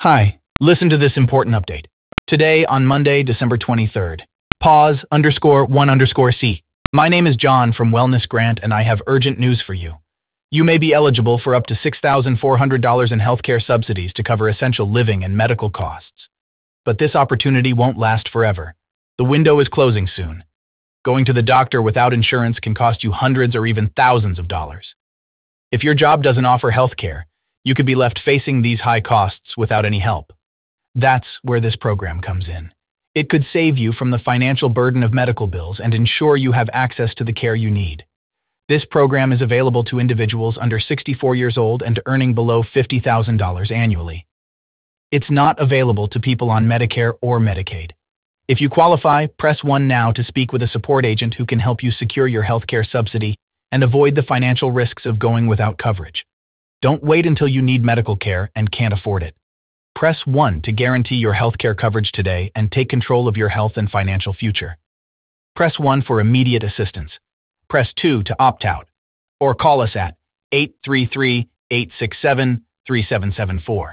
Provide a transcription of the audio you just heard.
Hi, listen to this important update. Today, on Monday, December 23rd, pause _1_C. My name is John from Wellness Grant, and I have urgent news for you. You may be eligible for up to $6,400 in healthcare subsidies to cover essential living and medical costs. But this opportunity won't last forever. The window is closing soon. Going to the doctor without insurance can cost you hundreds or even thousands of dollars. If your job doesn't offer healthcare, you could be left facing these high costs without any help. That's where this program comes in. It could save you from the financial burden of medical bills and ensure you have access to the care you need. This program is available to individuals under 64 years old and earning below $50,000 annually. It's not available to people on Medicare or Medicaid. If you qualify, press 1 now to speak with a support agent who can help you secure your healthcare subsidy and avoid the financial risks of going without coverage. Don't wait until you need medical care and can't afford it. Press 1 to guarantee your healthcare coverage today and take control of your health and financial future. Press 1 for immediate assistance. Press 2 to opt out. Or call us at 833-867-3774.